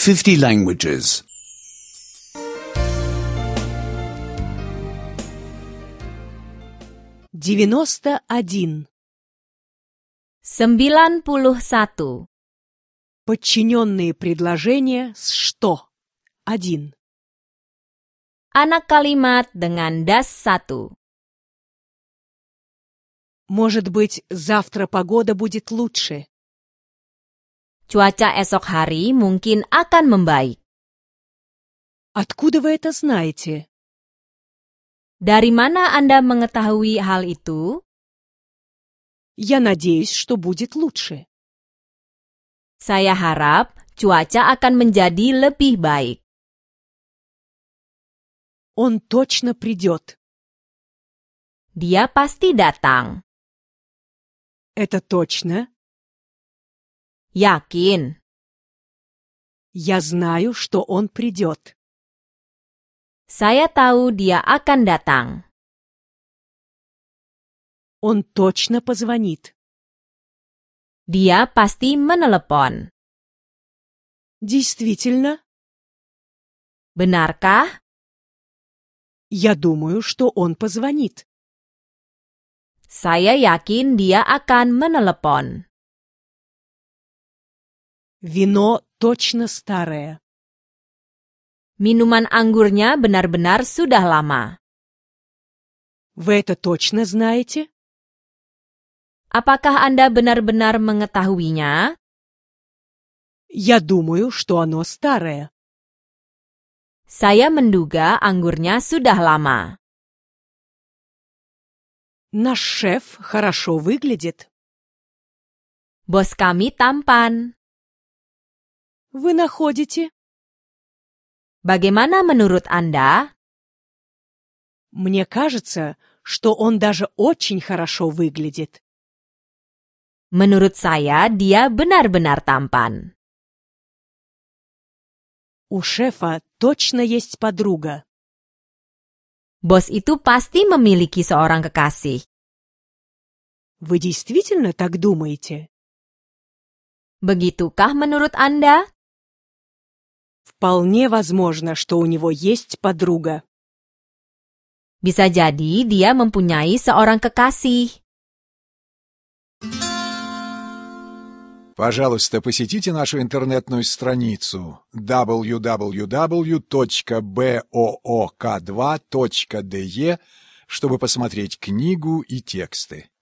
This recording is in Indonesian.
50 languages. 91. 91. Подчиненные предложения с «что». 1. Anak kalimat dengan das 1. Может быть, завтра погода будет лучше. Cuaca esok hari mungkin akan membaik. Откуда вы это знаете? Dari mana Anda mengetahui hal itu? Я надеюсь, что будет лучше. Saya harap cuaca akan menjadi lebih baik. Он точно придет. Dia pasti datang. Это точно. Yakin. Я знаю, что он придет. Saya tahu dia akan datang. Он точно позвонит. Dia pasti menelepon. Действительно, Benarkah? я думаю, что он позвонит. Saya yakin dia akan menelepon. Вино точно старое. Minuman anggurnya benar-benar sudah lama. Вы это точно знаете? Apakah Anda benar-benar mengetahuinya? Я думаю, что оно старое. Saya menduga anggurnya sudah lama. Наш шеф хорошо выглядит. Bos kami tampan. Вы находите? Bagaimana menurut Anda? Мне кажется, что он даже очень хорошо выглядит. Menurut saya, dia benar-benar tampan. У шефа точно есть подруга. Bos itu pasti memiliki seorang kekasih. Вы действительно так думаете? Begitukah menurut Anda? Вполне возможно, что у него есть подруга. Bisa jadi dia mempunyai seorang kekasih. Пожалуйста, посетите нашу интернетную страницу www.book2.de, чтобы посмотреть книгу и тексты.